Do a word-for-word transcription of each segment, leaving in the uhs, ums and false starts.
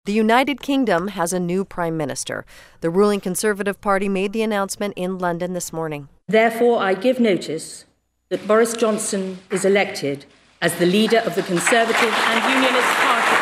The United Kingdom has a new prime minister. The ruling Conservative Party made the announcement in London this morning. Therefore, I give notice that Boris Johnson is elected as the leader of the Conservative and Unionist Party.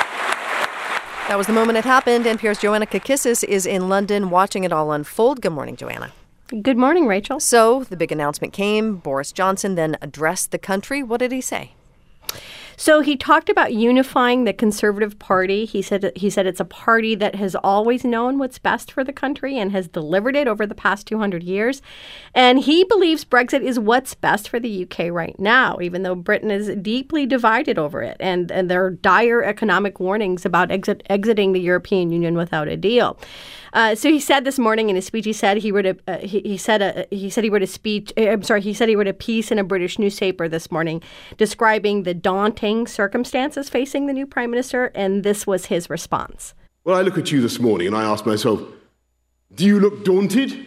That was the moment it happened. N P R's Joanna Kakissis is in London watching it all unfold. Good morning, Joanna. Good morning, Rachel. So the big announcement came. Boris Johnson then addressed the country. What did he say? So he talked about unifying the Conservative Party. He said he said it's a party that has always known what's best for the country and has delivered it over the past two hundred years. And he believes Brexit is what's best for the U K right now, even though Britain is deeply divided over it. And, and there are dire economic warnings about exit, exiting the European Union without a deal. Uh, so he said this morning in his speech, he said he wrote a uh, he, he said a, he said he wrote a speech. Uh, I'm sorry, he said he wrote a piece in a British newspaper this morning describing the daunting circumstances facing the new prime minister, and this was his response. Well, I look at you this morning and I ask myself, do you look daunted?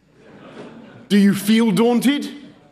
Do you feel daunted?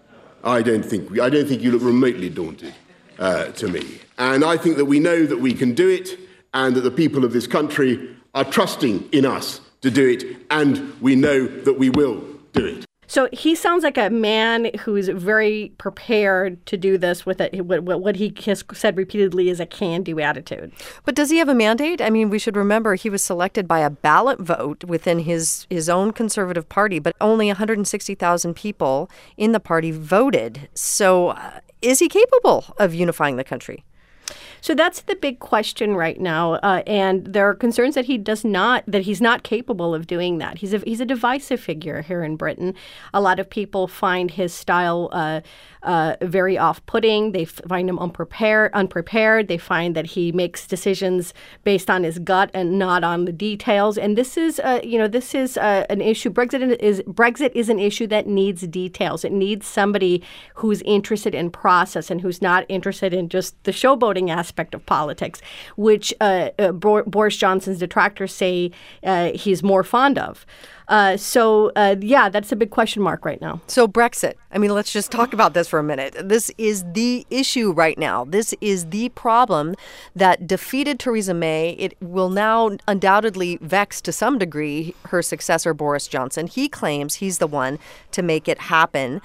I don't think I don't think you look remotely daunted uh, to me, and I think that we know that we can do it, and that the people of this country are trusting in us to do it, and we know that we will do it. So he sounds like a man who's very prepared to do this with a, what, what he has said repeatedly is a can-do attitude. But does he have a mandate? I mean, we should remember he was selected by a ballot vote within his, his own Conservative Party, but only one hundred sixty thousand people in the party voted. So uh, is he capable of unifying the country? So that's the big question right now, uh, and there are concerns that he does not, that he's not capable of doing that. He's a he's a divisive figure here in Britain. A lot of people find his style uh, uh, very off-putting. They find him unprepared. Unprepared. They find that he makes decisions based on his gut and not on the details. And this is, uh, you know, this is uh, an issue. Brexit is Brexit is an issue that needs details. It needs somebody who's interested in process and who's not interested in just the showboating aspect of politics, which uh, uh, Boris Johnson's detractors say uh, he's more fond of. Uh, so, uh, yeah, that's a big question mark right now. So Brexit, I mean, let's just talk about this for a minute. This is the issue right now. This is the problem that defeated Theresa May. It will now undoubtedly vex to some degree her successor, Boris Johnson. He claims he's the one to make it happen.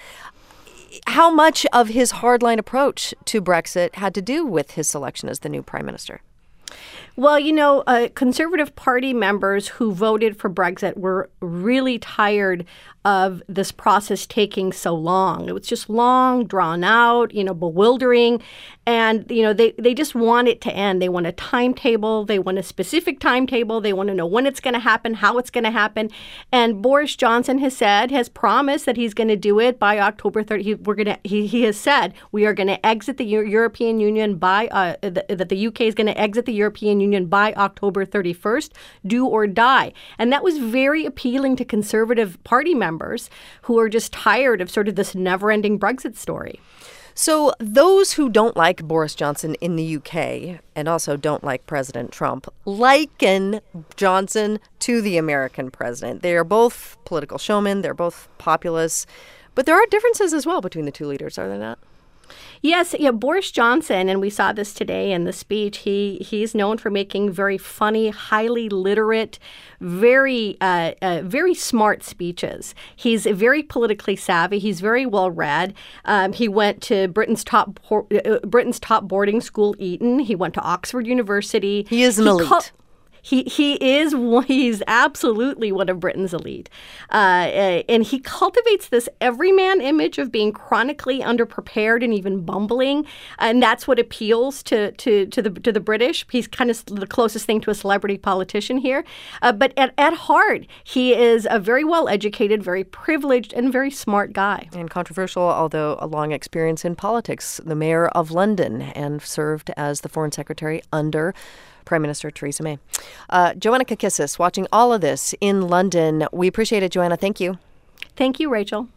How much of his hardline approach to Brexit had to do with his selection as the new prime minister? Well, you know, uh, Conservative Party members who voted for Brexit were really tired of this process taking so long. It was just long, drawn out, you know, bewildering. And, you know, they, they just want it to end. They want a timetable. They want a specific timetable. They want to know when it's going to happen, how it's going to happen. And Boris Johnson has said, has promised that he's going to do it by October thirtieth. He, we're going to, he, he has said we are going to exit the Euro- European Union by, uh, the, that the U K is going to exit the European Union by October thirty-first, do or die. And that was very appealing to Conservative Party members who are just tired of sort of this never-ending Brexit story. So those who don't like Boris Johnson in the U K and also don't like President Trump liken Johnson to the American president. They are both political showmen. They're both populists. But there are differences as well between the two leaders, are there not? Yes, yeah, Boris Johnson, and we saw this today in the speech, he he's known for making very funny, highly literate, very uh, uh, very smart speeches. He's very politically savvy. He's very well read. Um, he went to Britain's top uh, Britain's top boarding school, Eton. He went to Oxford University. He is an he elite. Cu- He he is he's absolutely one of Britain's elite, uh, and he cultivates this everyman image of being chronically underprepared and even bumbling, and that's what appeals to to to the to the British. He's kind of the closest thing to a celebrity politician here, uh, but at at heart, he is a very well educated, very privileged, and very smart guy. And controversial, although a long experience in politics. The mayor of London and served as the foreign secretary under Prime Minister Theresa May. Uh, Joanna Kakissis, watching all of this in London. We appreciate it, Joanna. Thank you. Thank you, Rachel.